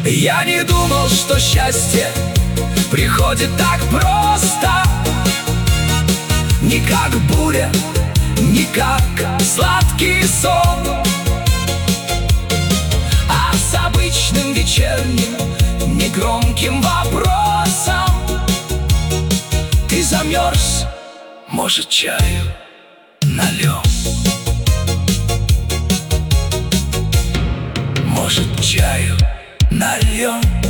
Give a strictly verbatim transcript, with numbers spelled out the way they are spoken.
Я не думал, что счастье приходит так просто. Не как буря, не как сладкий сон, а с обычным вечерним негромким вопросом: ты замерз, может, чаю налем? Может, чаю налем?